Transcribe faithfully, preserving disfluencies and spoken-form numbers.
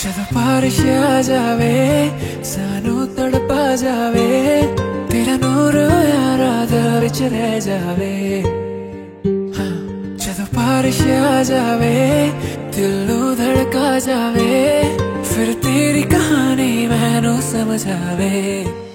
ਜਦੋਂ ਬਾਰਿਸ਼ ਆ ਜਾਵੇ ਸਾਨੂੰ ਤੜਪਾ ਜਾਵੇ ਤੇਰਾ ਨੂਰ ਯਾਰਾ ਦਿਲ ਵਿੱਚ ਰਹਿ ਜਾਵੇ ਹਾਂ ਜਦੋਂ ਬਾਰਿਸ਼ ਆ ਜਾਵੇ ਦਿਲ ਨੂੰ ਧੜਕਾ ਜਾਵੇ ਫਿਰ ਤੇਰੀ ਕਹਾਣੀ ਮੈਨੂੰ ਸਮਝ ਆਵੇ।